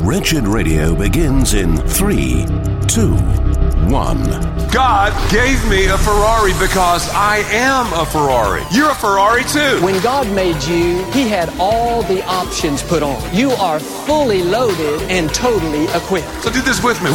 Wretched Radio begins in 3, 2, 1. God gave me a Ferrari because I am a Ferrari. You're a Ferrari too. When God made you, He had all the options put on. You are fully loaded and totally equipped. So do this with me.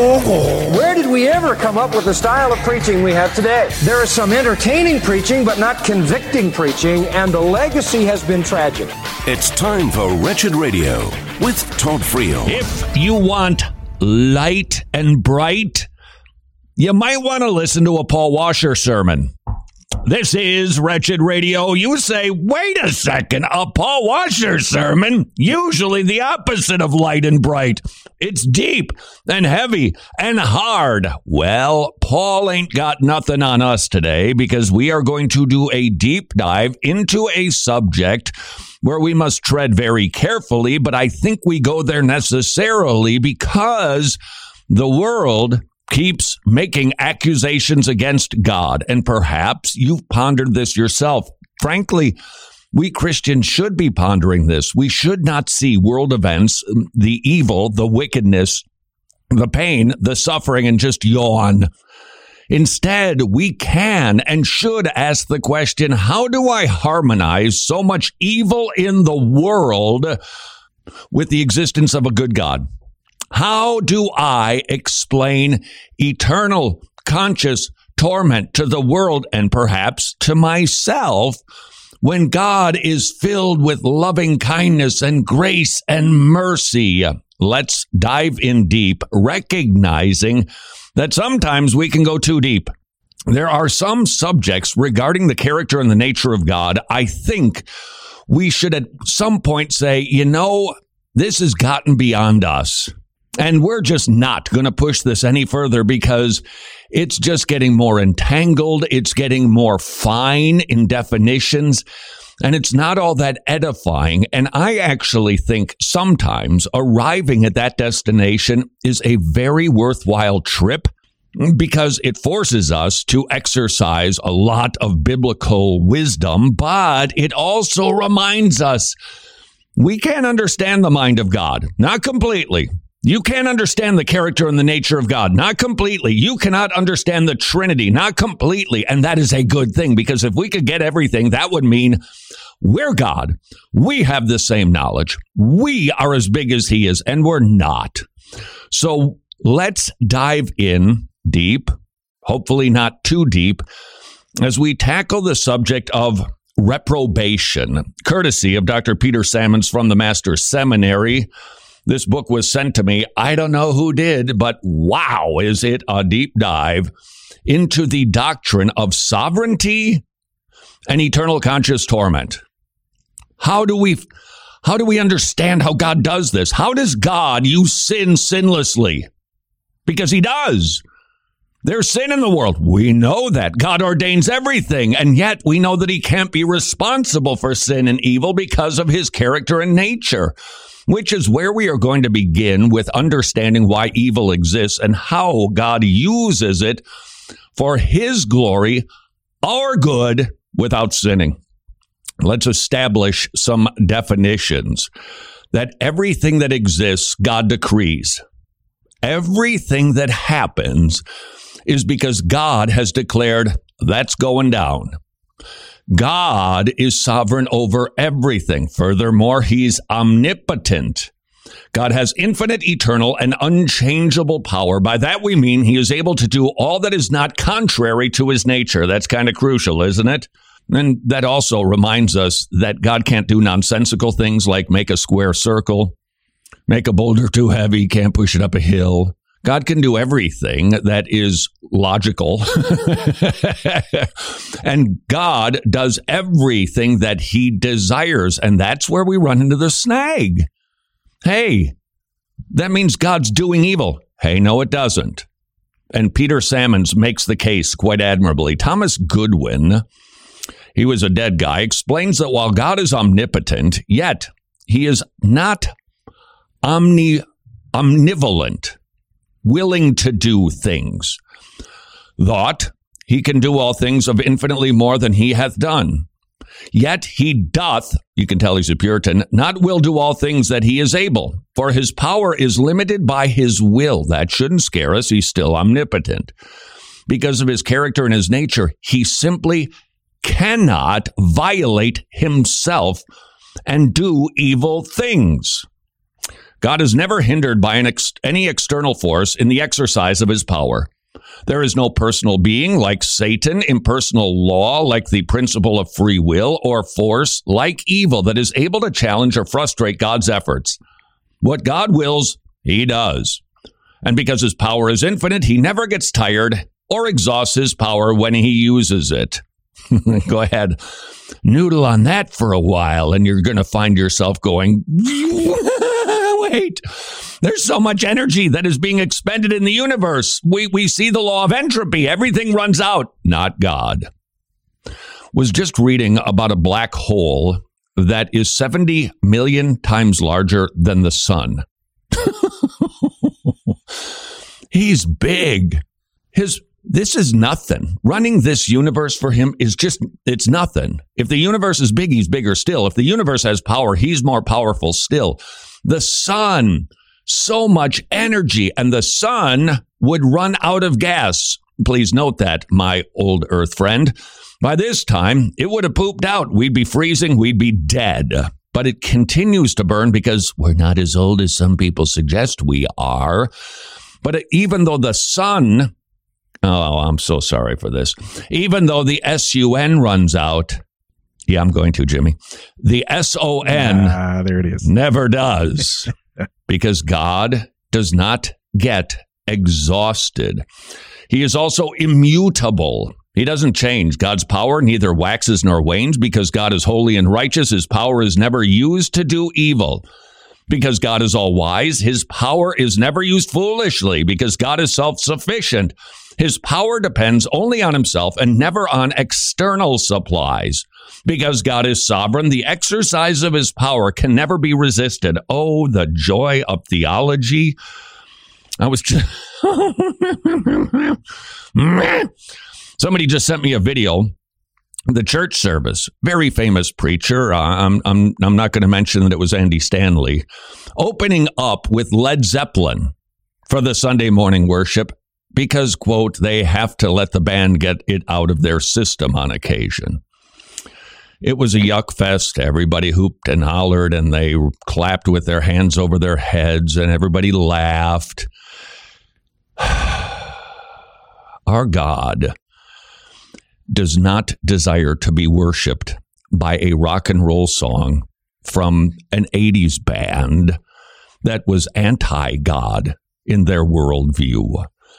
Where did we ever come up with the style of preaching we have today? There is some entertaining preaching, but not convicting preaching, and the legacy has been tragic. It's time for Wretched Radio with Todd Friel. If you want light and bright, you might want to listen to a Paul Washer sermon. This is Wretched Radio. You say, wait a second, a Paul Washer sermon? Usually the opposite of light and bright. It's deep and heavy and hard. Well, Paul ain't got nothing on us today because we are going to do a deep dive into a subject where we must tread very carefully, but I think we go there necessarily because the world keeps making accusations against God. And perhaps you've pondered this yourself. Frankly, we Christians should be pondering this. We should not see world events, the evil, the wickedness, the pain, the suffering, and just yawn. Instead, we can and should ask the question, how do I harmonize so much evil in the world with the existence of a good God? How do I explain eternal conscious torment to the world and perhaps to myself when God is filled with loving kindness and grace and mercy? Let's dive in deep, recognizing that sometimes we can go too deep. There are some subjects regarding the character and the nature of God. I think we should at some point say, this has gotten beyond us. And we're just not going to push this any further because it's just getting more entangled. It's getting more fine in definitions, and it's not all that edifying. And I actually think sometimes arriving at that destination is a very worthwhile trip because it forces us to exercise a lot of biblical wisdom, but it also reminds us we can't understand the mind of God, not completely. You can't understand the character and the nature of God, not completely. You cannot understand the Trinity, not completely. And that is a good thing, because if we could get everything, that would mean we're God. We have the same knowledge. We are as big as He is, and we're not. So let's dive in deep, hopefully not too deep, as we tackle the subject of reprobation, courtesy of Dr. Peter Sammons from the Master's Seminary. This book was sent to me. I don't know who did, but wow, is it a deep dive into the doctrine of sovereignty and eternal conscious torment. How do we understand how God does this? How does God use sin sinlessly? Because He does. There's sin in the world. We know that. God ordains everything, and yet we know that He can't be responsible for sin and evil because of His character and nature, which is where we are going to begin with understanding why evil exists and how God uses it for His glory, our good, without sinning. Let's establish some definitions. That everything that exists, God decrees. Everything that happens is because God has declared that's going down. God is sovereign over everything. Furthermore, He's omnipotent. God has infinite, eternal, and unchangeable power. By that we mean He is able to do all that is not contrary to His nature. That's kind of crucial, isn't it? And that also reminds us that God can't do nonsensical things like make a square circle, make a boulder too heavy, can't push it up a hill. God can do everything that is logical. And God does everything that He desires. And that's where we run into the snag. Hey, that means God's doing evil. Hey, no, it doesn't. And Peter Sammons makes the case quite admirably. Thomas Goodwin, he was a dead guy, explains that while God is omnipotent, yet He is not omnivolent, willing to do things. Thought He can do all things of infinitely more than He hath done. Yet he doth, you can tell he's a Puritan, not will do all things that he is able, for his power is limited by his will. That shouldn't scare us. He's still omnipotent. Because of his character and his nature, he simply cannot violate himself and do evil things. God is never hindered by any external force in the exercise of his power. There is no personal being like Satan, impersonal law like the principle of free will, or force like evil that is able to challenge or frustrate God's efforts. What God wills, he does. And because his power is infinite, he never gets tired or exhausts his power when he uses it. Go ahead, noodle on that for a while, and you're going to find yourself going, wait, there's so much energy that is being expended in the universe. We see the law of entropy. Everything runs out. Not God. Was just reading about a black hole that is 70 million times larger than the sun. He's big. This is nothing. Running this universe for him is it's nothing. If the universe is big, he's bigger still. If the universe has power, he's more powerful still. The sun, so much energy, and the sun would run out of gas. Please note that, my old Earth friend. By this time, it would have pooped out. We'd be freezing. We'd be dead. But it continues to burn because we're not as old as some people suggest we are. But even though the sun... Oh, I'm so sorry for this. Even though the SUN runs out, yeah, I'm going to, Jimmy. The SON there it is. Never does, because God does not get exhausted. He is also immutable. He doesn't change. God's power neither waxes nor wanes. Because God is holy and righteous, his power is never used to do evil. Because God is all wise, his power is never used foolishly. Because God is self-sufficient, his power depends only on himself and never on external supplies. Because God is sovereign, the exercise of his power can never be resisted. Oh, the joy of theology. I was just... Somebody just sent me a video. The church service, very famous preacher. I'm not going to mention that it was Andy Stanley, opening up with Led Zeppelin for the Sunday morning worship because, quote, they have to let the band get it out of their system on occasion. It was a yuck fest. Everybody hooped and hollered, and they clapped with their hands over their heads, and everybody laughed. Our God does not desire to be worshipped by a rock and roll song from an 80s band that was anti-God in their worldview.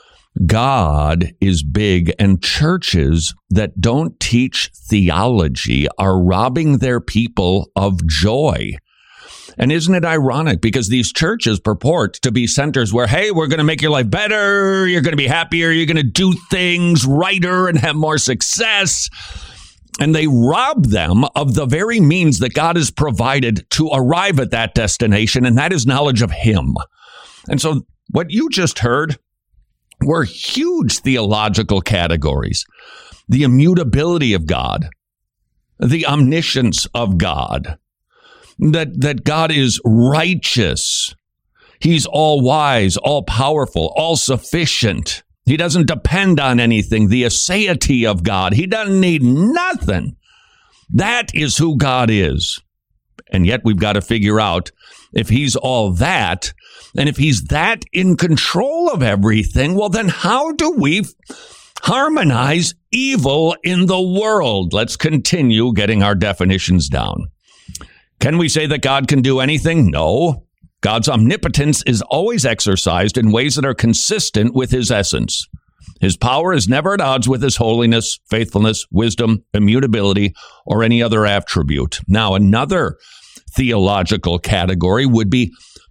God is big, and churches that don't teach theology are robbing their people of joy. And isn't it ironic? Because these churches purport to be centers where, hey, we're going to make your life better, you're going to be happier, you're going to do things righter and have more success. And they rob them of the very means that God has provided to arrive at that destination, and that is knowledge of him. And so what you just heard were huge theological categories. The immutability of God, the omniscience of God, that God is righteous. He's all wise, all powerful, all sufficient. He doesn't depend on anything. The aseity of God. He doesn't need nothing. That is who God is. And yet we've got to figure out if he's all that, and if he's that in control of everything, well, then how do we harmonize evil in the world? Let's continue getting our definitions down. Can we say that God can do anything? No. God's omnipotence is always exercised in ways that are consistent with his essence. His power is never at odds with his holiness, faithfulness, wisdom, immutability, or any other attribute. Now, another theological category would be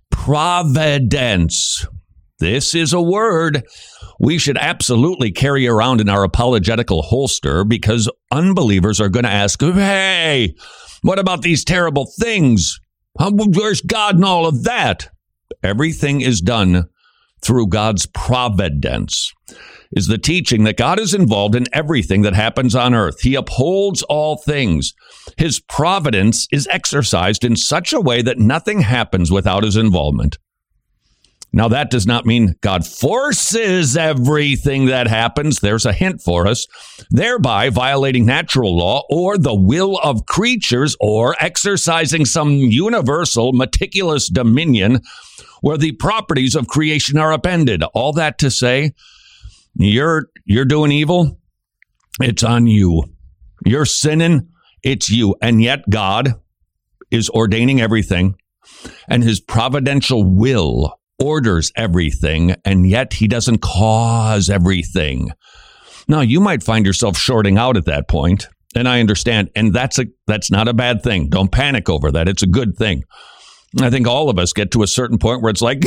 providence. This is a word we should absolutely carry around in our apologetical holster, because unbelievers are going to ask, hey, what about these terrible things? Where's God in all of that? Everything is done through God's providence. is the teaching that God is involved in everything that happens on earth. He upholds all things. His providence is exercised in such a way that nothing happens without his involvement. Now, that does not mean God forces everything that happens. There's a hint for us, thereby violating natural law or the will of creatures or exercising some universal, meticulous dominion where the properties of creation are upended. All that to say, you're doing evil, it's on you. You're sinning, it's you. And yet God is ordaining everything, and his providential will orders everything, and yet he doesn't cause everything. Now, you might find yourself shorting out at that point, and I understand, and that's not a bad thing. Don't panic over that. It's a good thing. I think all of us get to a certain point where it's like,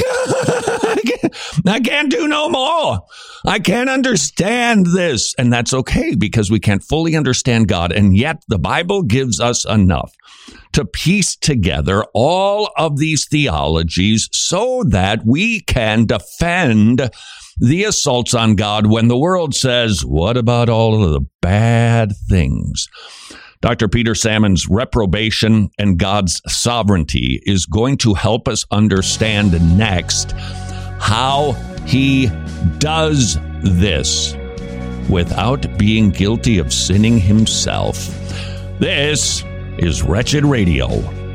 I can't do no more. I can't understand this. And that's okay, because we can't fully understand God. And yet the Bible gives us enough to piece together all of these theologies so that we can defend the assaults on God when the world says, what about all of the bad things? Dr. Peter Salmon's Reprobation and God's Sovereignty is going to help us understand next how he does this without being guilty of sinning himself. This is Wretched Radio.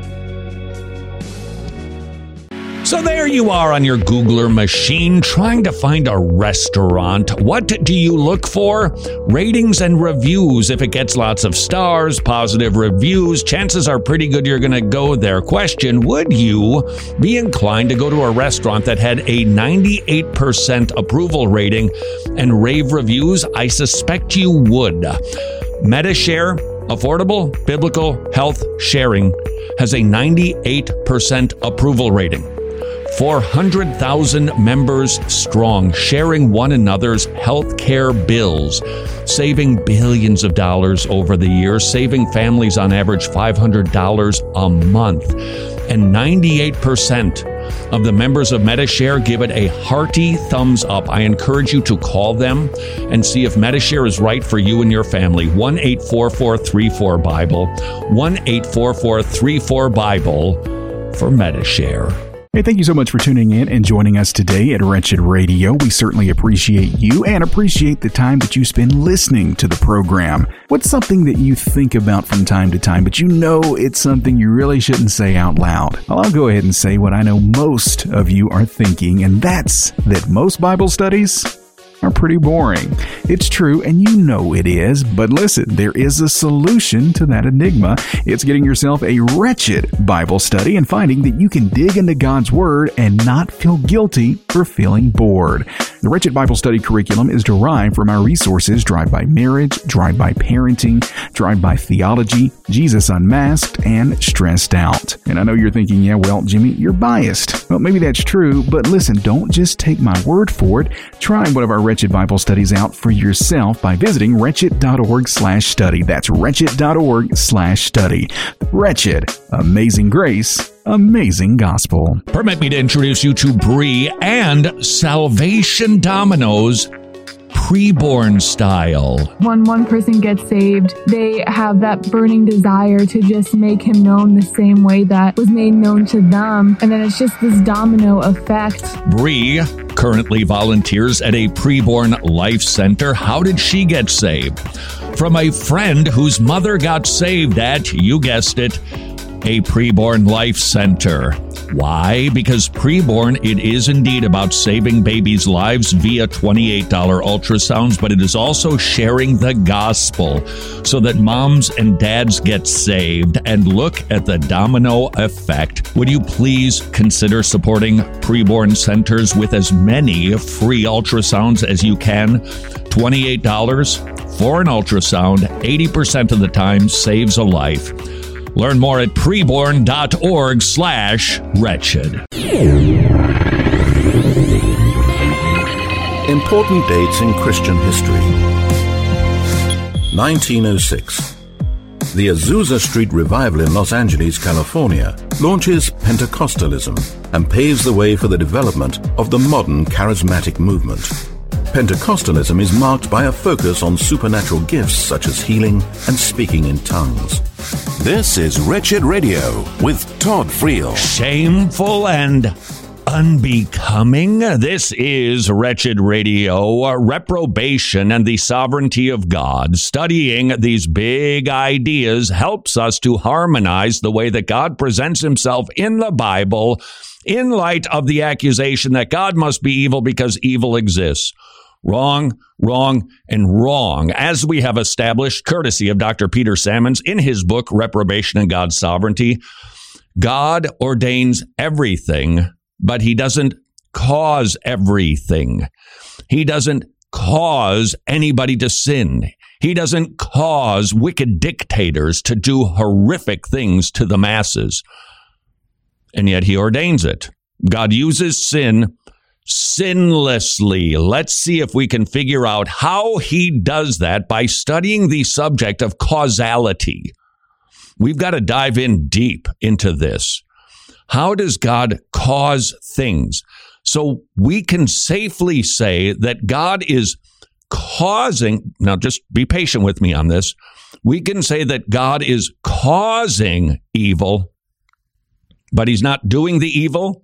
So there you are on your Googler machine trying to find a restaurant. What do you look for? Ratings and reviews. If it gets lots of stars, positive reviews, chances are pretty good you're going to go there. Question, would you be inclined to go to a restaurant that had a 98% approval rating and rave reviews? I suspect you would. Medishare, Affordable Biblical Health Sharing, has a 98% approval rating. 400,000 members strong, sharing one another's health care bills, saving billions of dollars over the years, saving families on average $500 a month. And 98% of the members of Medishare give it a hearty thumbs up. I encourage you to call them and see if Medishare is right for you and your family. 1-844-34-BIBLE, 1-844-34-BIBLE for Medishare. Hey, thank you so much for tuning in and joining us today at Wretched Radio. We certainly appreciate you and appreciate the time that you spend listening to the program. What's something that you think about from time to time, but you know it's something you really shouldn't say out loud? Well, I'll go ahead and say what I know most of you are thinking, and that's that most Bible studies are pretty boring. It's true, and you know it is, but listen, there is a solution to that enigma. It's getting yourself a wretched Bible study and finding that you can dig into God's Word and not feel guilty for feeling bored. The Wretched Bible Study curriculum is derived from our resources Drive-By Marriage, Drive-By Parenting, Drive-By Theology, Jesus Unmasked, and Stressed Out. And I know you're thinking, yeah, well, Jimmy, you're biased. Well, maybe that's true, but listen, don't just take my word for it. Try one of our Wretched Bible Studies out for yourself by visiting wretched.org/study. That's wretched.org/study. Wretched, amazing grace, amazing gospel. Permit me to introduce you to Brie and Salvation Dominoes Preborn Style. When one person gets saved, they have that burning desire to just make him known the same way that was made known to them. And then it's just this domino effect. Brie currently volunteers at a Preborn Life Center. How did she get saved? From a friend whose mother got saved at, you guessed it, a Preborn Life Center. Why? Because Preborn, it is indeed about saving babies' lives via $28 ultrasounds, but it is also sharing the gospel so that moms and dads get saved. And look at the domino effect. Would you please consider supporting Preborn centers with as many free ultrasounds as you can? $28 for an ultrasound, 80% of the time saves a life. Learn more at preborn.org/wretched. Important dates in Christian history. 1906. The Azusa Street Revival in Los Angeles, California, launches Pentecostalism and paves the way for the development of the modern charismatic movement. Pentecostalism is marked by a focus on supernatural gifts such as healing and speaking in tongues. This is Wretched Radio with Todd Friel. Shameful and unbecoming. This is Wretched Radio, reprobation and the sovereignty of God. Studying these big ideas helps us to harmonize the way that God presents himself in the Bible in light of the accusation that God must be evil because evil exists. Wrong, wrong, and wrong, as we have established, courtesy of Dr. Peter Sammons in his book, Reprobation and God's Sovereignty. God ordains everything, but he doesn't cause everything. He doesn't cause anybody to sin. He doesn't cause wicked dictators to do horrific things to the masses. And yet he ordains it. God uses sin sinlessly. Let's see if we can figure out how he does that by studying the subject of causality. We've got to dive in deep into this. How does God cause things? So we can safely say that God is causing, now just be patient with me on this. We can say that God is causing evil, but he's not doing the evil.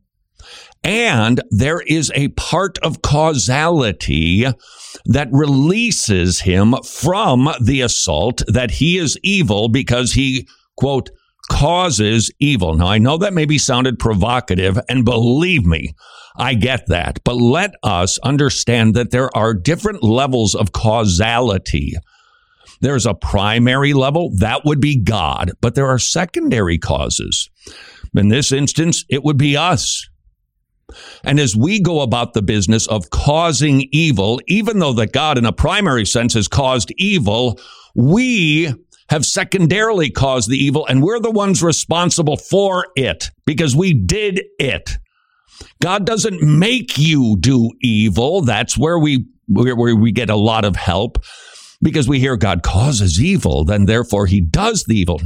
And there is a part of causality that releases him from the assault that he is evil because he, quote, causes evil. Now, I know that maybe sounded provocative, and believe me, I get that. But let us understand that there are different levels of causality. There's a primary level, that would be God, but there are secondary causes. In this instance, it would be us. And as we go about the business of causing evil, even though that God in a primary sense has caused evil, we have secondarily caused the evil, and we're the ones responsible for it because we did it. God doesn't make you do evil. That's where we get a lot of help because we hear God causes evil, then therefore he does the evil.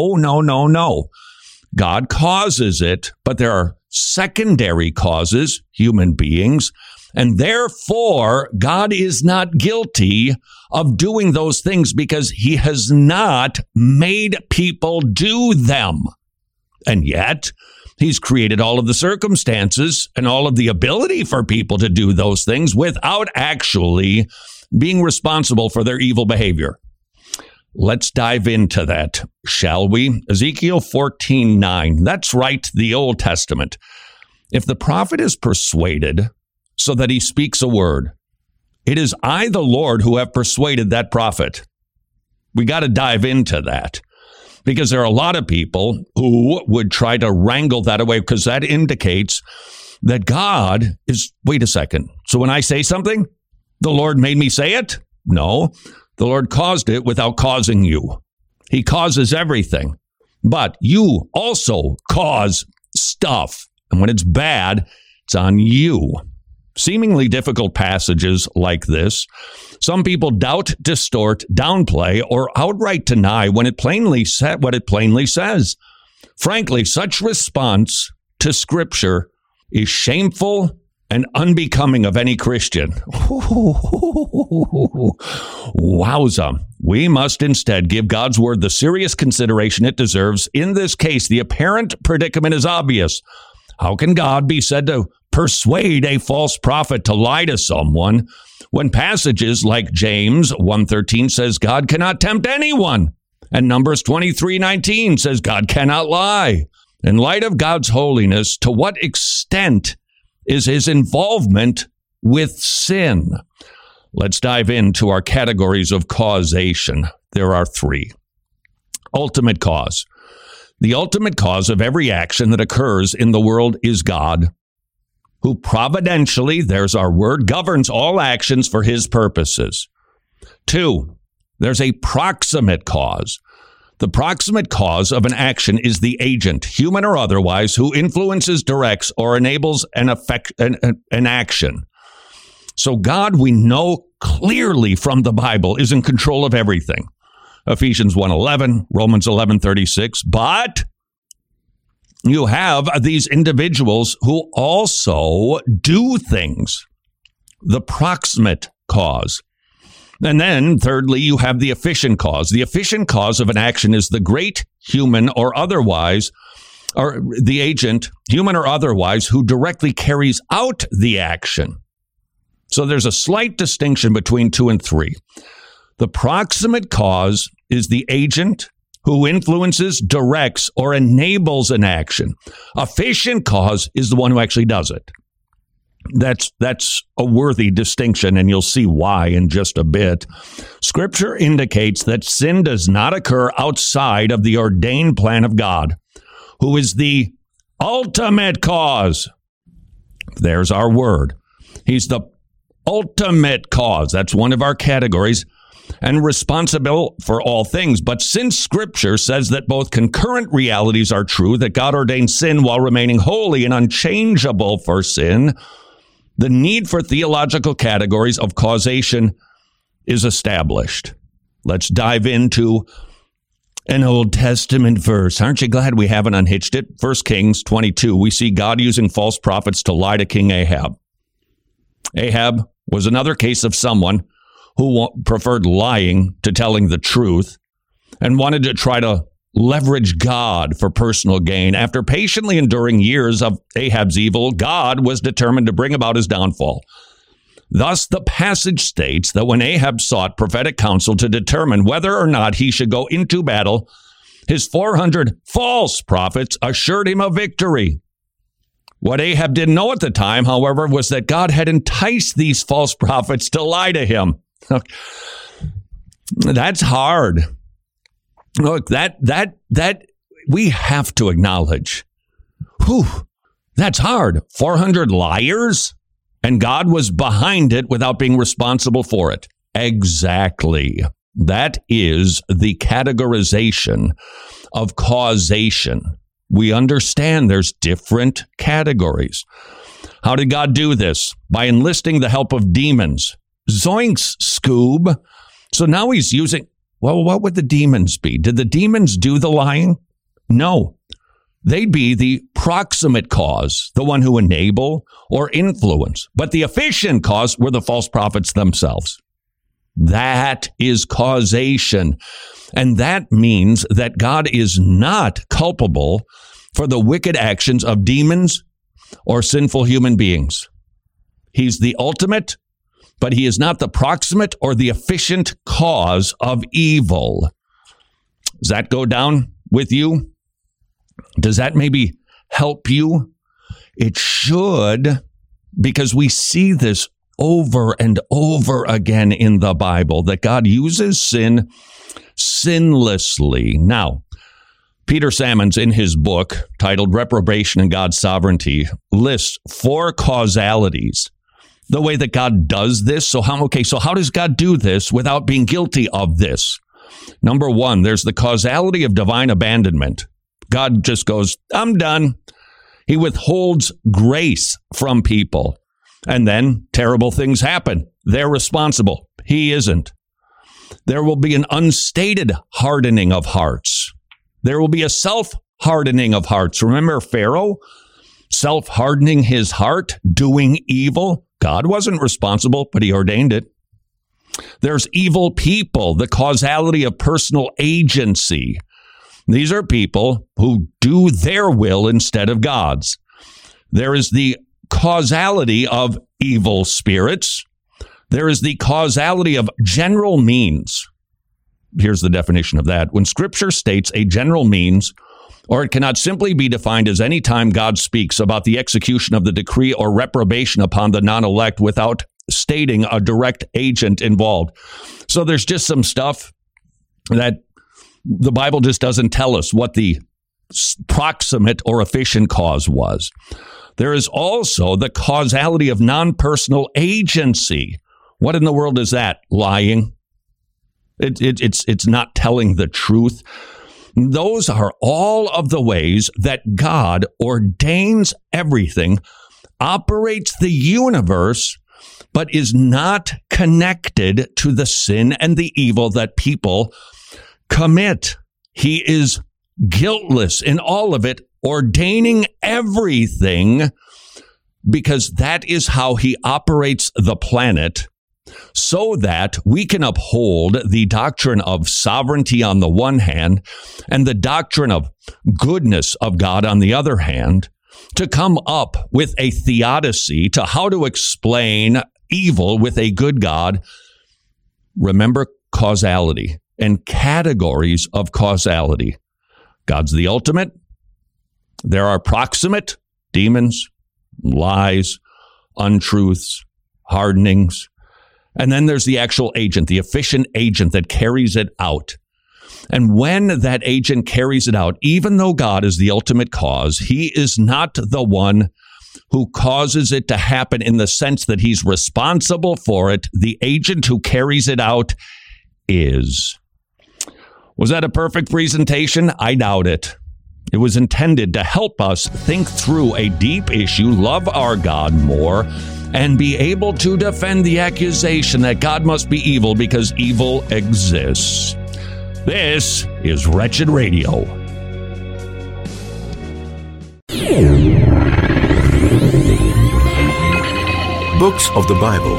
No. God causes it, but there are secondary causes, human beings, and therefore God is not guilty of doing those things because he has not made people do them. And yet, he's created all of the circumstances and all of the ability for people to do those things without actually being responsible for their evil behavior. Let's dive into that, shall we? Ezekiel 14:9. That's right, the Old Testament. If the prophet is persuaded so that he speaks a word, it is I, the Lord, who have persuaded that prophet. We got to dive into that because there are a lot of people who would try to wrangle that away because that indicates that God is, wait a second. So when I say something, the Lord made me say it? No. The Lord caused it without causing you. He causes everything. But you also cause stuff. And when it's bad, it's on you. Seemingly difficult passages like this, some people doubt, distort, downplay, or outright deny when it plainly said what it plainly says. Frankly, such response to Scripture is shameful and unbecoming of any Christian. Wowza. We must instead give God's word the serious consideration it deserves. In this case, the apparent predicament is obvious. How can God be said to persuade a false prophet to lie to someone when passages like James 1:13 says God cannot tempt anyone, and Numbers 23:19 says God cannot lie? In light of God's holiness, to what extent is his involvement with sin? Let's dive into our categories of causation. There are three. Ultimate cause. The ultimate cause of every action that occurs in the world is God, who providentially, there's our word, governs all actions for his purposes. Two, there's a proximate cause. The proximate cause of an action is the agent, human or otherwise, who influences, directs, or enables an action. So God, we know clearly from the Bible, is in control of everything. Ephesians 1:11, Romans 11:36. But you have these individuals who also do things. The proximate cause. And then, thirdly, you have the efficient cause. The efficient cause of an action is the great human or otherwise, or the agent, human or otherwise, who directly carries out the action. So there's a slight distinction between 2 and 3. The proximate cause is the agent who influences, directs, or enables an action. Efficient cause is the one who actually does it. That's a worthy distinction, and you'll see why in just a bit. Scripture indicates that sin does not occur outside of the ordained plan of God, who is the ultimate cause. There's our word. He's the ultimate cause. That's one of our categories, and responsible for all things. But since Scripture says that both concurrent realities are true, that God ordained sin while remaining holy and unchangeable for sin, the need for theological categories of causation is established. Let's dive into an Old Testament verse. Aren't you glad we haven't unhitched it? 1 Kings 22, we see God using false prophets to lie to King Ahab. Ahab was another case of someone who preferred lying to telling the truth and wanted to try to leverage God for personal gain. After patiently enduring years of Ahab's evil, God was determined to bring about his downfall. Thus, the passage states that when Ahab sought prophetic counsel to determine whether or not he should go into battle, his 400 false prophets assured him of victory. What Ahab didn't know at the time, however, was that God had enticed these false prophets to lie to him. That's hard. Look, that we have to acknowledge. That's hard. 400 liars, and God was behind it without being responsible for it. Exactly. That is the categorization of causation. We understand there's different categories. How did God do this? By enlisting the help of demons. Zoinks, Scoob. So now he's using... Well, what would the demons be? Did the demons do the lying? No. They'd be the proximate cause, the one who enable or influence. But the efficient cause were the false prophets themselves. That is causation. And that means that God is not culpable for the wicked actions of demons or sinful human beings. He's the ultimate, but he is not the proximate or the efficient cause of evil. Does that go down with you? Does that maybe help you? It should, because we see this over and over again in the Bible, that God uses sin sinlessly. Now, Peter Sammons, in his book titled Reprobation and God's Sovereignty, lists 4 causalities. The way that God does this. So how does God do this without being guilty of this? Number 1, there's the causality of divine abandonment. God just goes, I'm done. He withholds grace from people. And then terrible things happen. They're responsible. He isn't. There will be an unstated hardening of hearts. There will be a self-hardening of hearts. Remember Pharaoh? Self-hardening his heart, doing evil. God wasn't responsible, but he ordained it. There's evil people, the causality of personal agency. These are people who do their will instead of God's. There is the causality of evil spirits. There is the causality of general means. Here's the definition of that. When Scripture states a general means, or it cannot simply be defined as any time God speaks about the execution of the decree or reprobation upon the non-elect without stating a direct agent involved. So there's just some stuff that the Bible just doesn't tell us what the proximate or efficient cause was. There is also the causality of non-personal agency. What in the world is that? Lying. It's not telling the truth. Those are all of the ways that God ordains everything, operates the universe, but is not connected to the sin and the evil that people commit. He is guiltless in all of it, ordaining everything, because that is how he operates the planet. so that we can uphold the doctrine of sovereignty on the one hand and the doctrine of goodness of God on the other hand, to come up with a theodicy to how to explain evil with a good God. Remember causality and categories of causality. God's the ultimate. There are proximate, demons, lies, untruths, hardenings. And then there's the actual agent, the efficient agent that carries it out. And when that agent carries it out, even though God is the ultimate cause, he is not the one who causes it to happen in the sense that he's responsible for it. The agent who carries it out is. Was that a perfect presentation? I doubt it. It was intended to help us think through a deep issue, love our God more, and be able to defend the accusation that God must be evil because evil exists. This is Wretched Radio. Books of the Bible.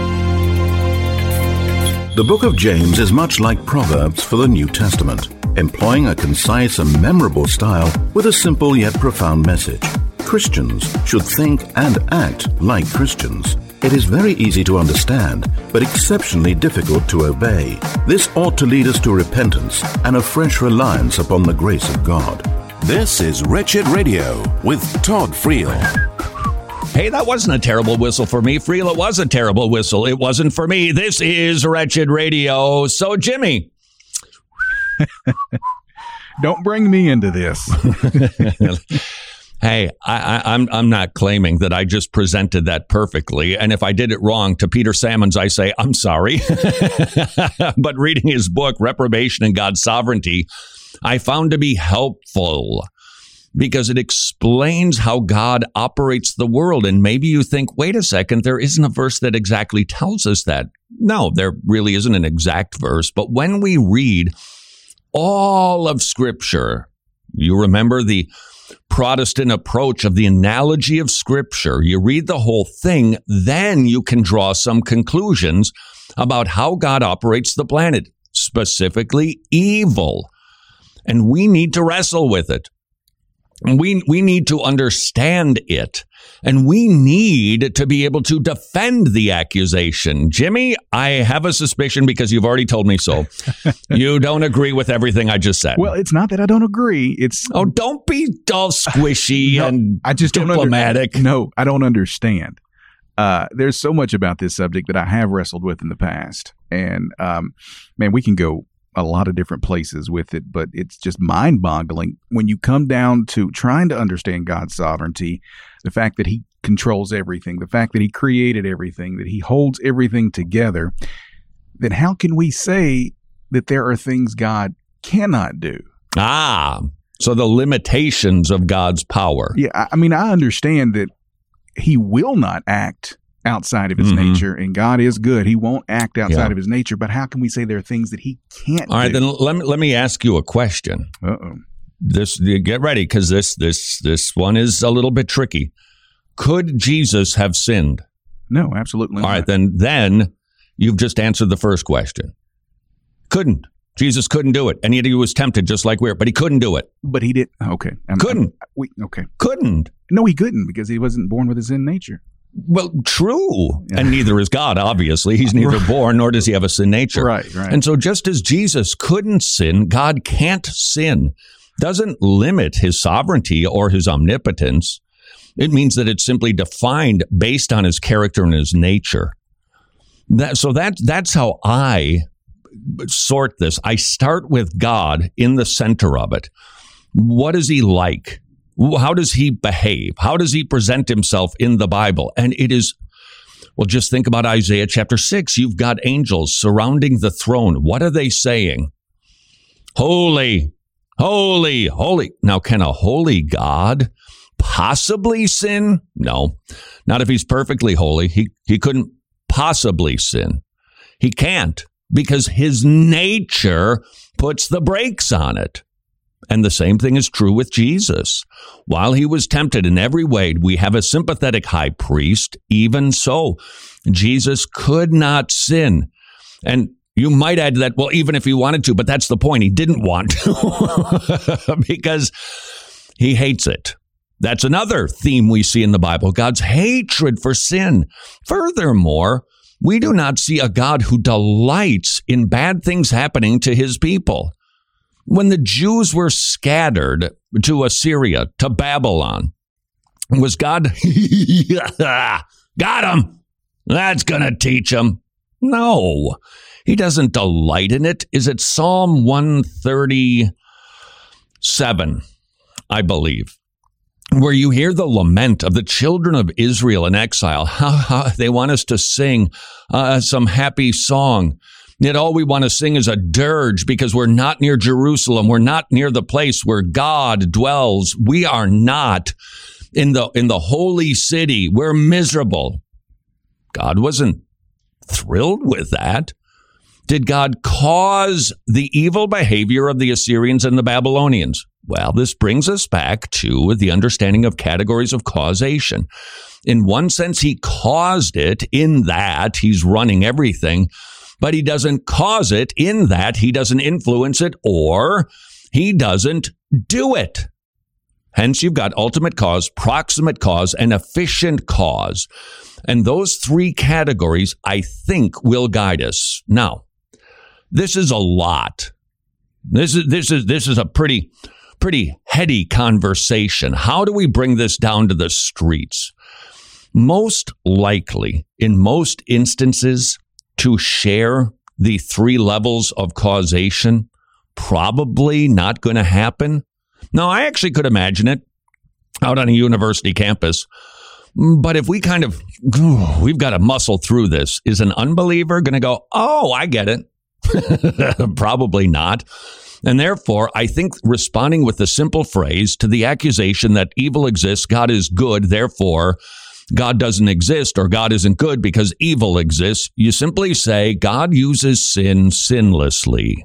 The book of James is much like Proverbs for the New Testament, employing a concise and memorable style with a simple yet profound message. Christians should think and act like Christians. It is very easy to understand, but exceptionally difficult to obey. This ought to lead us to repentance and a fresh reliance upon the grace of God. This is Wretched Radio with Todd Friel. Hey, that wasn't a terrible whistle for me. Friel, it was a terrible whistle. It wasn't for me. This is Wretched Radio. So, Jimmy. Don't bring me into this. Hey, I'm not claiming that I just presented that perfectly. And if I did it wrong, to Peter Sammons, I say, I'm sorry. But reading his book, Reprobation and God's Sovereignty, I found to be helpful because it explains how God operates the world. And maybe you think, wait a second, there isn't a verse that exactly tells us that. No, there really isn't an exact verse. But when we read all of Scripture, you remember the Protestant approach of the analogy of Scripture. You read the whole thing, then you can draw some conclusions about how God operates the planet, specifically evil. And we need to wrestle with it. We need to understand it. And we need to be able to defend the accusation. Jimmy, I have a suspicion because you've already told me so. You don't agree with everything I just said. Well, it's not that I don't agree. It's don't be all squishy and I just diplomatic. No, I don't understand. There's so much about this subject that I have wrestled with in the past. And, man, we can go a lot of different places with it, but it's just mind-boggling when you come down to trying to understand God's sovereignty, the fact that he controls everything, the fact that he created everything, that he holds everything together, then how can we say that there are things God cannot do? So the limitations of God's power. Yeah, I mean, I understand that he will not act outside of his nature, and God is good. He won't act outside of his nature, but how can we say there are things that he can't do? All right, then let me ask you a question. Get ready, because this one is a little bit tricky. Could Jesus have sinned? No, absolutely not. All right, then you've just answered the first question. Couldn't. Jesus couldn't do it, and yet he was tempted just like we were, but he couldn't do it. But he did. Okay. Couldn't. Couldn't. No, he couldn't, because he wasn't born with his sin nature. Well, true. And neither is God, obviously. He's neither born nor does he have a sin nature. Right. And so just as Jesus couldn't sin, God can't sin. Doesn't limit his sovereignty or his omnipotence. It means that it's simply defined based on his character and his nature. That's how I sort this. I start with God in the center of it. What is he like? How does he behave? How does he present himself in the Bible? And it is, well, just think about Isaiah chapter 6. You've got angels surrounding the throne. What are they saying? Holy, holy, holy. Now, can a holy God possibly sin? No, not if he's perfectly holy. He couldn't possibly sin. He can't, because his nature puts the brakes on it. And the same thing is true with Jesus. While he was tempted in every way, we have a sympathetic high priest. Even so, Jesus could not sin. And you might add that, well, even if he wanted to, but that's the point. He didn't want to because he hates it. That's another theme we see in the Bible, God's hatred for sin. Furthermore, we do not see a God who delights in bad things happening to his people. When the Jews were scattered to Assyria, to Babylon, was God, got him, that's going to teach him? No, he doesn't delight in it. Is it Psalm 137, I believe, where you hear the lament of the children of Israel in exile, how they want us to sing some happy song. Yet all we want to sing is a dirge because we're not near Jerusalem. We're not near the place where God dwells. We are not in the holy city. We're miserable. God wasn't thrilled with that. Did God cause the evil behavior of the Assyrians and the Babylonians? Well, this brings us back to the understanding of categories of causation. In one sense, he caused it in that he's running everything, but he doesn't cause it in that he doesn't influence it or he doesn't do it. Hence, you've got ultimate cause, proximate cause, and efficient cause. And those three categories, I think, will guide us. Now, this is a lot. This is a pretty heady conversation. How do we bring this down to the streets? Most likely, in most instances, to share the three levels of causation, probably not going to happen. Now, I actually could imagine it out on a university campus. But if we we've got to muscle through this, is an unbeliever going to go, oh, I get it? Probably not. And therefore, I think responding with the simple phrase to the accusation that evil exists, God is good, therefore God doesn't exist or God isn't good because evil exists, you simply say God uses sin sinlessly.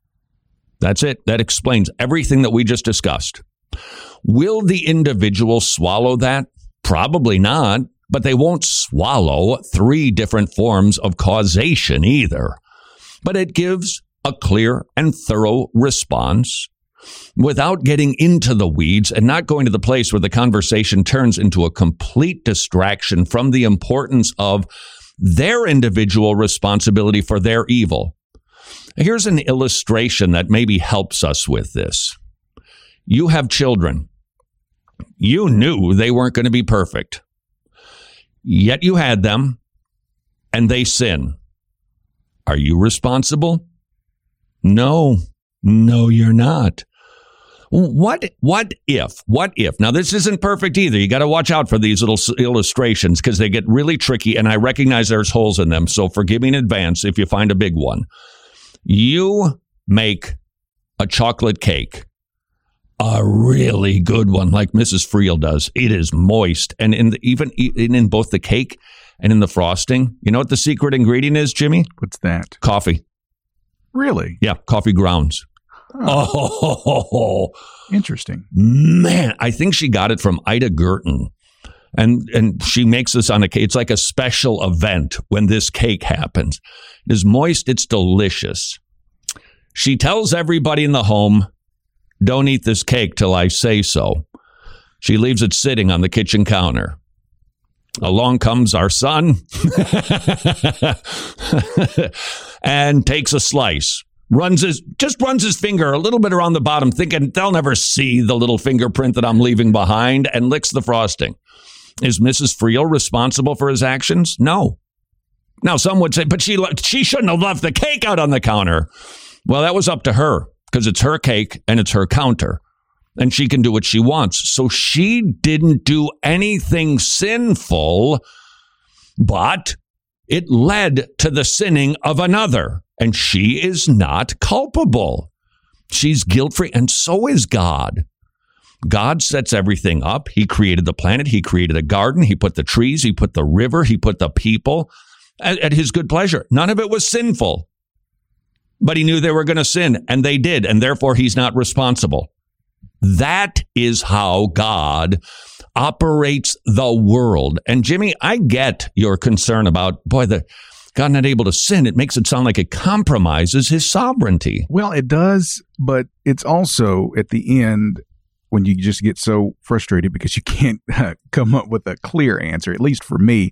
That's it. That explains everything that we just discussed. Will the individual swallow that? Probably not, but they won't swallow three different forms of causation either. But it gives a clear and thorough response without getting into the weeds and not going to the place where the conversation turns into a complete distraction from the importance of their individual responsibility for their evil. Here's an illustration that maybe helps us with this. You have children. You knew they weren't going to be perfect, yet you had them and they sin. Are you responsible? No, you're not. What if? Now, this isn't perfect either. You got to watch out for these little illustrations because they get really tricky, and I recognize there's holes in them, so forgive me in advance if you find a big one. You make a chocolate cake, a really good one like Mrs. Friel does. It is moist, and even in both the cake and in the frosting, you know what the secret ingredient is, Jimmy? What's that? Coffee. Really? Yeah, coffee grounds. Oh, interesting. Man, I think she got it from Ida Gerton. And she makes this on a cake. It's like a special event when this cake happens. It is moist. It's delicious. She tells everybody in the home, don't eat this cake till I say so. She leaves it sitting on the kitchen counter. Along comes our son and takes a slice. Runs his finger a little bit around the bottom, thinking they'll never see the little fingerprint that I'm leaving behind, and licks the frosting. Is Mrs. Friel responsible for his actions? No. Now, some would say, but she shouldn't have left the cake out on the counter. Well, that was up to her because it's her cake and it's her counter, and she can do what she wants. So she didn't do anything sinful, but it led to the sinning of another. And she is not culpable. She's guilt-free, and so is God. God sets everything up. He created the planet. He created a garden. He put the trees. He put the river. He put the people at his good pleasure. None of it was sinful. But he knew they were going to sin, and they did, and therefore he's not responsible. That is how God operates the world. And Jimmy, I get your concern about, the God not able to sin. It makes it sound like it compromises his sovereignty. Well, it does, but it's also at the end when you just get so frustrated because you can't come up with a clear answer, at least for me.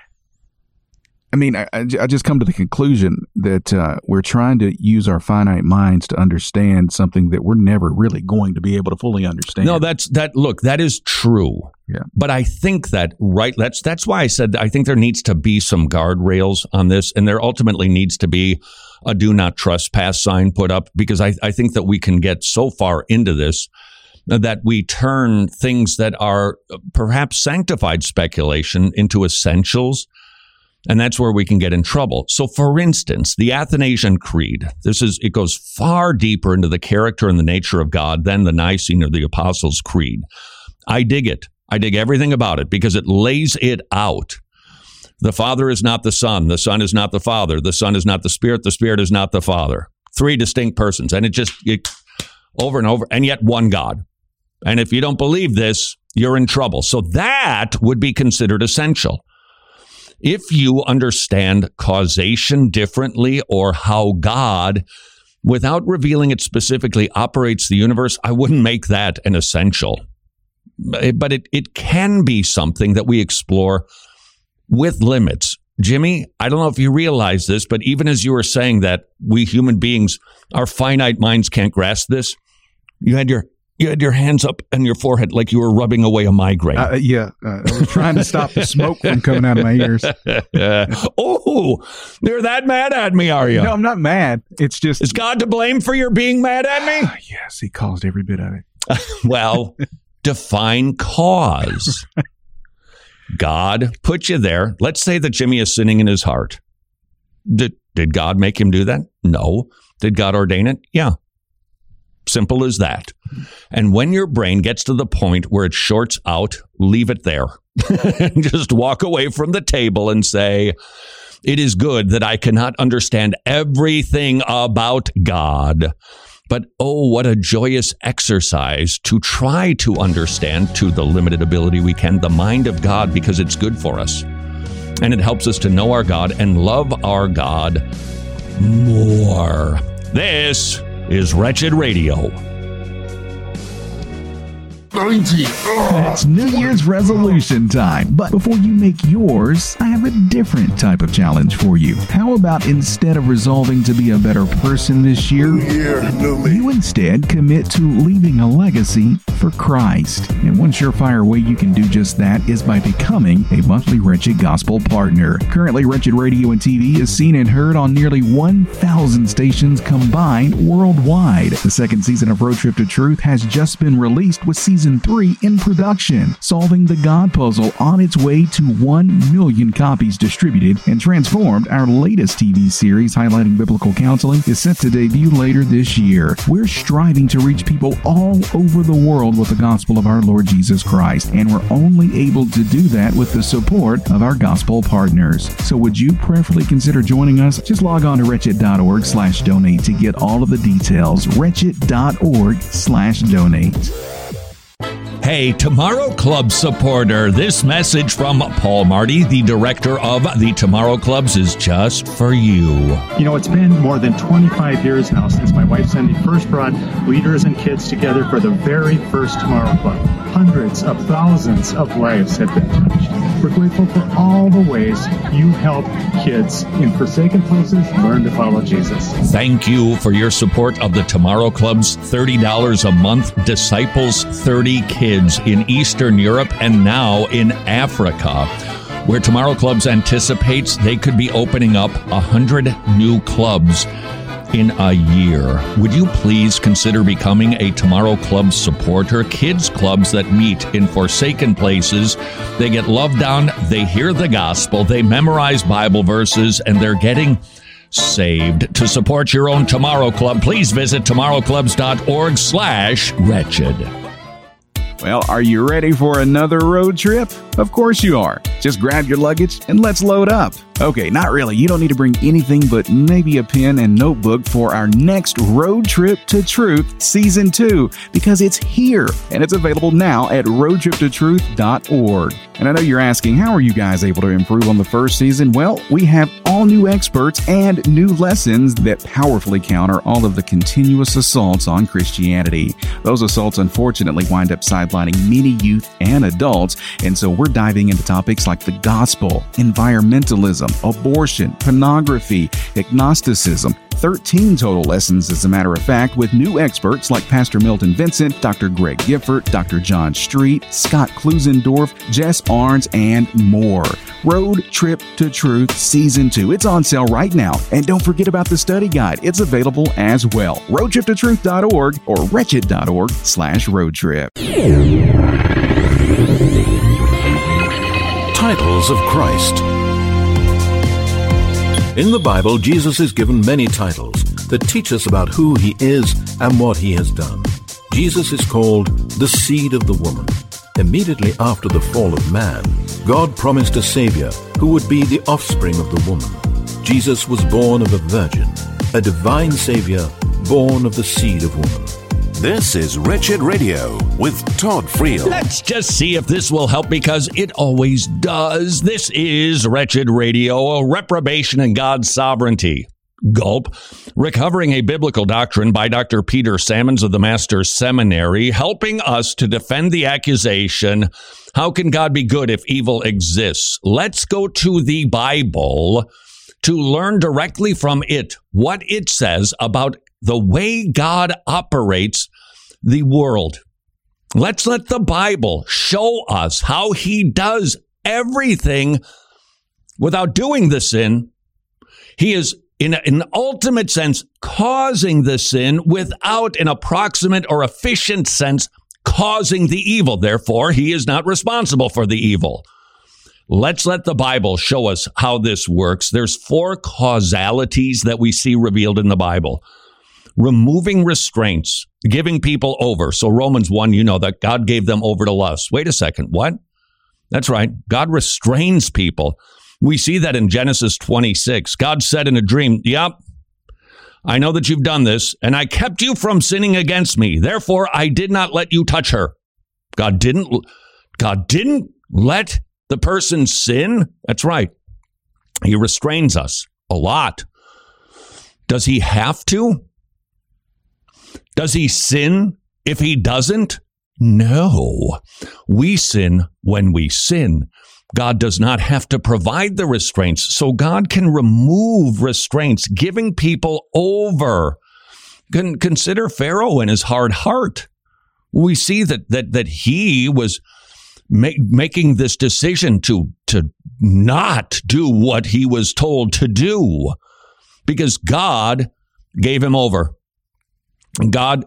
I mean, I just come to the conclusion that we're trying to use our finite minds to understand something that we're never really going to be able to fully understand. No, that is true. Yeah. But I think that's why I said I think there needs to be some guardrails on this, and there ultimately needs to be a do not trespass sign put up, because I think that we can get so far into this that we turn things that are perhaps sanctified speculation into essentials. And that's where we can get in trouble. So, for instance, the Athanasian Creed, it goes far deeper into the character and the nature of God than the Nicene or the Apostles' Creed. I dig it. I dig everything about it because it lays it out. The Father is not the Son is not the Father, the Son is not the Spirit is not the Father. Three distinct persons. And it over and over, and yet one God. And if you don't believe this, you're in trouble. So that would be considered essential. If you understand causation differently or how God, without revealing it specifically, operates the universe, I wouldn't make that an essential. But it can be something that we explore with limits. Jimmy, I don't know if you realize this, but even as you were saying that we human beings, our finite minds can't grasp this, you had your hands up on your forehead like you were rubbing away a migraine. I was trying to stop the smoke from coming out of my ears. Oh, you're that mad at me, are you? No, I'm not mad. It's just... Is God to blame for your being mad at me? Yes, he caused every bit of it. Well, define cause. God put you there. Let's say that Jimmy is sinning in his heart. Did God make him do that? No. Did God ordain it? Yeah. Simple as that. And when your brain gets to the point where it shorts out, leave it there. Just walk away from the table and say, it is good that I cannot understand everything about God. But oh, what a joyous exercise to try to understand, to the limited ability we can, the mind of God, because it's good for us. And it helps us to know our God and love our God more. This is Wretched Radio. It's New Year's resolution time. But before you make yours, I have a different type of challenge for you. How about instead of resolving to be a better person this year, you instead commit to leaving a legacy for Christ? And one surefire way you can do just that is by becoming a monthly Wretched Gospel partner. Currently, Wretched Radio and TV is seen and heard on nearly 1,000 stations combined worldwide. The second season of Road Trip to Truth has just been released with Season 3 in production. Solving the God Puzzle on its way to 1 million copies distributed and transformed. Our latest TV series highlighting biblical counseling is set to debut later this year. We're striving to reach people all over the world with the gospel of our Lord Jesus Christ, and we're only able to do that with the support of our gospel partners. So would you prayerfully consider joining us? Just log on to wretched.org/donate to get all of the details. Wretched.org/donate. Hey, Tomorrow Club supporter, this message from Paul Marty, the director of the Tomorrow Clubs, is just for you. You know, it's been more than 25 years now since my wife Cindy first brought leaders and kids together for the very first Tomorrow Club. Hundreds of thousands of lives have been touched. We're grateful for all the ways you help kids in forsaken places learn to follow Jesus. Thank you for your support of the Tomorrow Club's $30 a month Disciples 30 Kids in Eastern Europe and now in Africa, where Tomorrow Clubs anticipates they could be opening up 100 new clubs in a year. Would you please consider becoming a Tomorrow Club supporter? Kids clubs that meet in forsaken places. They get loved on, they hear the gospel, they memorize Bible verses, and they're getting saved. To support your own Tomorrow Club, please visit tomorrowclubs.org/wretched. Well, are you ready for another road trip? Of course you are. Just grab your luggage and let's load up. Okay, not really. You don't need to bring anything but maybe a pen and notebook for our next Road Trip to Truth Season 2, because it's here and it's available now at roadtriptotruth.org. And I know you're asking, how are you guys able to improve on the first season? Well, we have all new experts and new lessons that powerfully counter all of the continuous assaults on Christianity. Those assaults, unfortunately, wind up sidelining many youth and adults, and so we're diving into topics like the gospel, environmentalism, abortion, pornography, agnosticism. 13 total lessons, as a matter of fact, with new experts like Pastor Milton Vincent, Dr. Greg Gifford, Dr. John Street, Scott Klusendorf, Jess Arns, and more. Road Trip to Truth Season 2. It's on sale right now. And don't forget about the study guide. It's available as well. roadtriptotruth.org or wretched.org/roadtrip. Titles of Christ. In the Bible, Jesus is given many titles that teach us about who he is and what he has done. Jesus is called the seed of the woman. Immediately after the fall of man, God promised a Savior who would be the offspring of the woman. Jesus was born of a virgin, a divine Savior born of the seed of woman. This is Wretched Radio with Todd Friel. Let's just see if this will help, because it always does. This is Wretched Radio, a reprobation in God's sovereignty. Gulp. Recovering a biblical doctrine by Dr. Peter Sammons of the Master's Seminary, helping us to defend the accusation, how can God be good if evil exists? Let's go to the Bible to learn directly from it what it says about the way God operates the world. Let's let the Bible show us how he does everything without doing the sin. He is, in an ultimate sense, causing the sin without an approximate or efficient sense causing the evil. Therefore, he is not responsible for the evil. Let's let the Bible show us how this works. There's 4 causalities that we see revealed in the Bible. Removing restraints, giving people over. So Romans 1, you know that God gave them over to lust. Wait a second, what? That's right. God restrains people. We see that in Genesis 26. God said in a dream, yep, I know that you've done this, and I kept you from sinning against me. Therefore, I did not let you touch her. God didn't let the person sin. That's right. He restrains us a lot. Does he have to? Does he sin if he doesn't? No. We sin when we sin. God does not have to provide the restraints, so God can remove restraints, giving people over. Consider Pharaoh and his hard heart. We see that he was making this decision to not do what he was told to do because God gave him over. God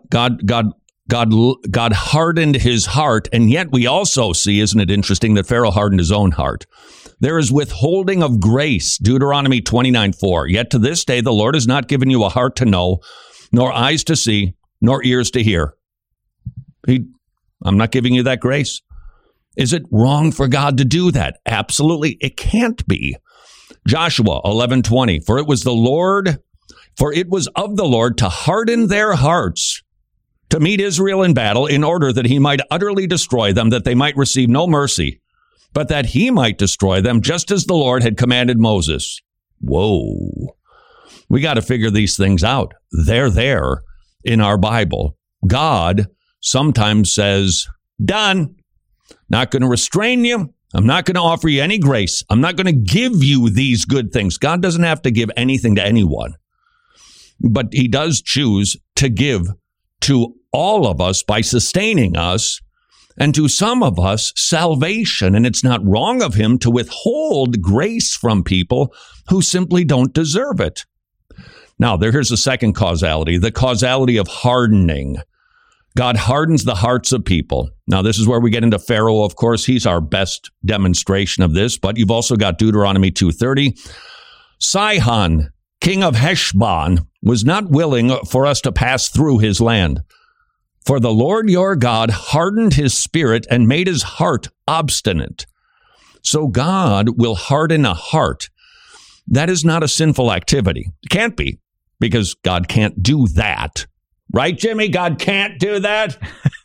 hardened his heart, and yet we also see, isn't it interesting, that Pharaoh hardened his own heart. There is withholding of grace, Deuteronomy 29:4. Yet to this day the Lord has not given you a heart to know, nor eyes to see, nor ears to hear. I'm not giving you that grace. Is it wrong for God to do that? Absolutely, it can't be. Joshua 11:20. For it was of the Lord to harden their hearts to meet Israel in battle, in order that he might utterly destroy them, that they might receive no mercy, but that he might destroy them, just as the Lord had commanded Moses. Whoa. We got to figure these things out. They're there in our Bible. God sometimes says, done. Not going to restrain you. I'm not going to offer you any grace. I'm not going to give you these good things. God doesn't have to give anything to anyone, but he does choose to give to all of us by sustaining us, and to some of us salvation. And it's not wrong of him to withhold grace from people who simply don't deserve it. Now, here's the second causality, the causality of hardening. God hardens the hearts of people. Now, this is where we get into Pharaoh, of course. He's our best demonstration of this, but you've also got Deuteronomy 2:30. Sihon, king of Heshbon, was not willing for us to pass through his land. For the Lord your God hardened his spirit and made his heart obstinate. So God will harden a heart. That is not a sinful activity. It can't be, because God can't do that. Right, Jimmy? God can't do that?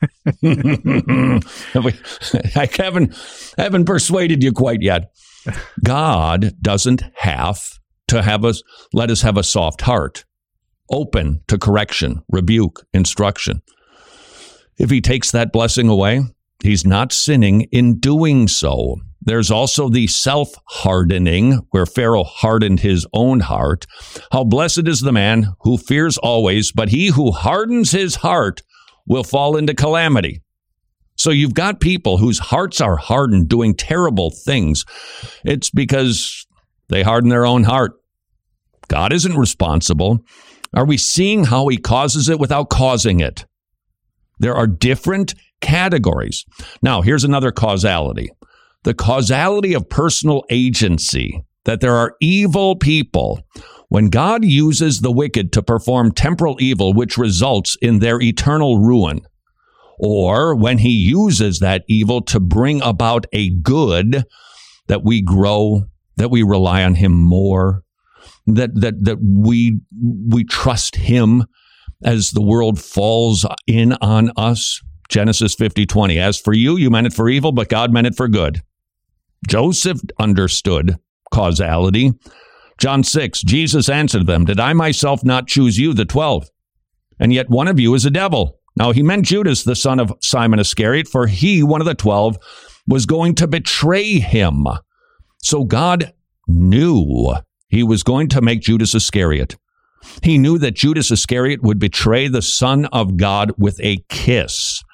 I haven't persuaded you quite yet. God doesn't have to let us have a soft heart, open to correction, rebuke, instruction. If he takes that blessing away, he's not sinning in doing so. There's also the self-hardening, where Pharaoh hardened his own heart. How blessed is the man who fears always, but he who hardens his heart will fall into calamity. So you've got people whose hearts are hardened doing terrible things. It's because they harden their own heart. God isn't responsible. Are we seeing how he causes it without causing it? There are different categories. Now, here's another causality. The causality of personal agency, that there are evil people. When God uses the wicked to perform temporal evil, which results in their eternal ruin, or when he uses that evil to bring about a good, that we grow, that we rely on him more, that we trust him as the world falls in on us. Genesis 50:20. As for you, you meant it for evil, but God meant it for good. Joseph understood causality. John 6, Jesus answered them, did I myself not choose you, the 12? And yet one of you is a devil. Now he meant Judas, the son of Simon Iscariot, for he, one of the 12, was going to betray him. So God knew he was going to make Judas Iscariot. He knew that Judas Iscariot would betray the Son of God with a kiss.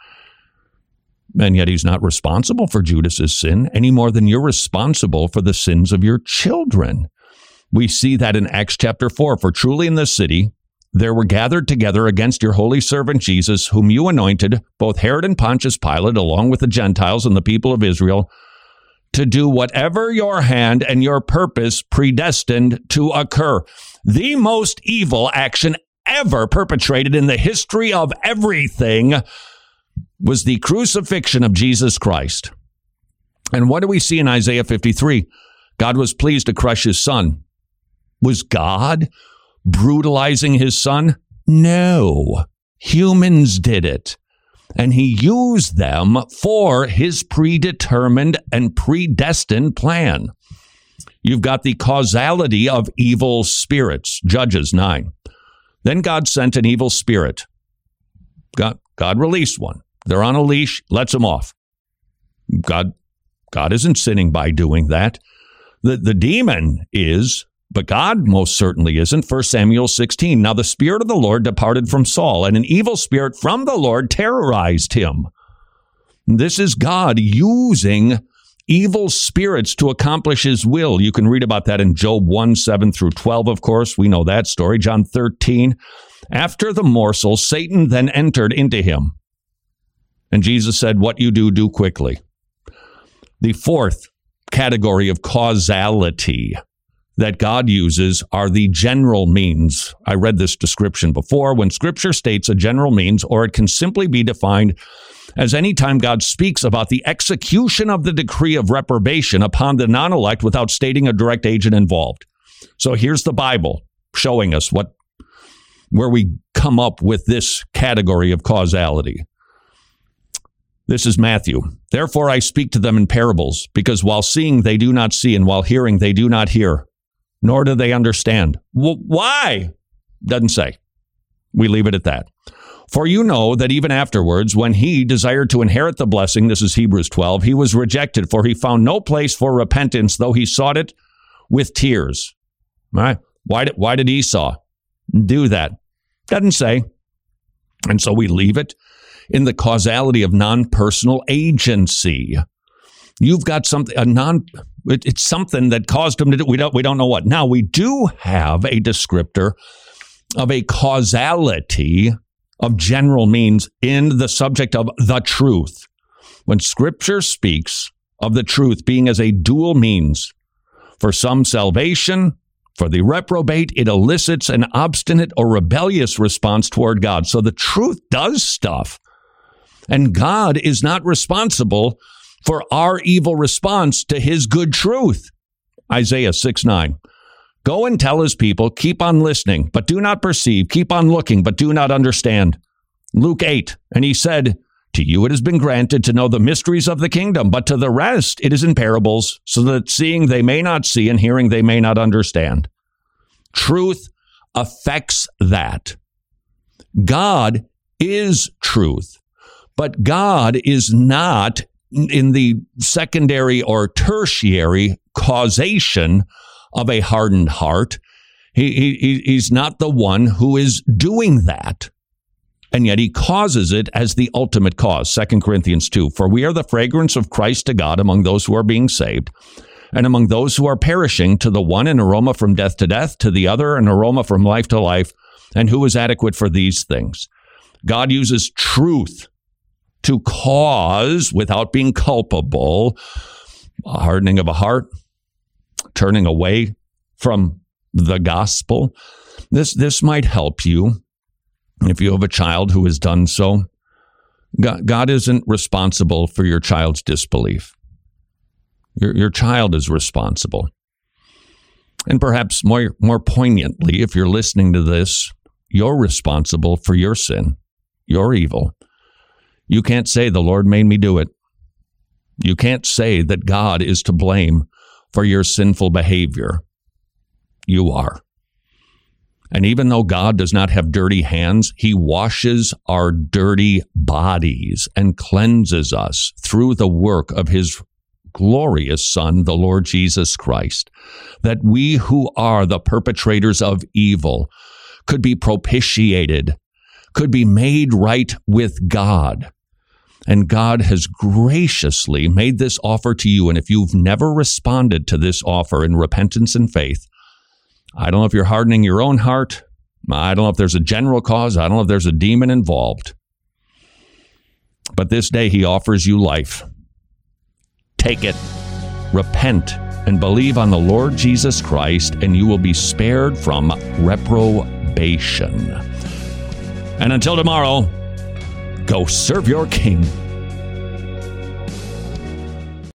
And yet he's not responsible for Judas's sin any more than you're responsible for the sins of your children. We see that in Acts chapter 4. For truly in this city there were gathered together against your holy servant Jesus, whom you anointed, both Herod and Pontius Pilate, along with the Gentiles and the people of Israel, to do whatever your hand and your purpose predestined to occur. The most evil action ever perpetrated in the history of everything was the crucifixion of Jesus Christ. And what do we see in Isaiah 53? God was pleased to crush his son. Was God brutalizing his son? No. Humans did it. And he used them for his predetermined and predestined plan. You've got the causality of evil spirits, Judges 9. Then God sent an evil spirit. God released one. They're on a leash, lets them off. God isn't sinning by doing that. The demon is, but God most certainly isn't. 1 Samuel 16. Now the Spirit of the Lord departed from Saul, and an evil spirit from the Lord terrorized him. This is God using evil spirits to accomplish his will. You can read about that in Job 1, 7 through 12, of course. We know that story. John 13. After the morsel, Satan then entered into him. And Jesus said, what you do, do quickly. The fourth category of causality that God uses are the general means. I read this description before. When Scripture states a general means, or it can simply be defined as any time God speaks about the execution of the decree of reprobation upon the non-elect without stating a direct agent involved. So here's the Bible showing us where we come up with this category of causality. This is Matthew. Therefore I speak to them in parables, because while seeing they do not see, and while hearing they do not hear, nor do they understand. Why? Doesn't say. We leave it at that. For you know that even afterwards, when he desired to inherit the blessing, this is Hebrews 12, he was rejected, for he found no place for repentance, though he sought it with tears. All right? Why did Esau do that? Doesn't say. And so we leave it in the causality of non-personal agency. You've got something, it's something that caused him to do, we don't know what. Now, we do have a descriptor of a causality of general means in the subject of the truth. When Scripture speaks of the truth being as a dual means, for some salvation, for the reprobate, it elicits an obstinate or rebellious response toward God. So the truth does stuff. And God is not responsible for our evil response to his good truth. Isaiah 6:9. Go and tell his people, keep on listening, but do not perceive. Keep on looking, but do not understand. Luke 8. And he said, to you it has been granted to know the mysteries of the kingdom, but to the rest it is in parables, so that seeing they may not see and hearing they may not understand. Truth affects that. God is truth, but God is not in the secondary or tertiary causation of a hardened heart. He's not the one who is doing that. And yet he causes it as the ultimate cause. 2 Corinthians 2, for we are the fragrance of Christ to God among those who are being saved, and among those who are perishing, to the one an aroma from death to death, to the other an aroma from life to life. And who is adequate for these things? God uses truth to cause, without being culpable, a hardening of a heart, turning away from the gospel. This might help you. If you have a child who has done so, God isn't responsible for your child's disbelief. Your child is responsible. And perhaps more poignantly, if you're listening to this, you're responsible for your sin, your evil. You can't say the Lord made me do it. You can't say that God is to blame for your sinful behavior. You are. And even though God does not have dirty hands, he washes our dirty bodies and cleanses us through the work of his glorious Son, the Lord Jesus Christ, that we who are the perpetrators of evil could be propitiated, could be made right with God. And God has graciously made this offer to you. And if you've never responded to this offer in repentance and faith, I don't know if you're hardening your own heart. I don't know if there's a general cause. I don't know if there's a demon involved. But this day he offers you life. Take it, repent, and believe on the Lord Jesus Christ, and you will be spared from reprobation. And until tomorrow, go serve your King.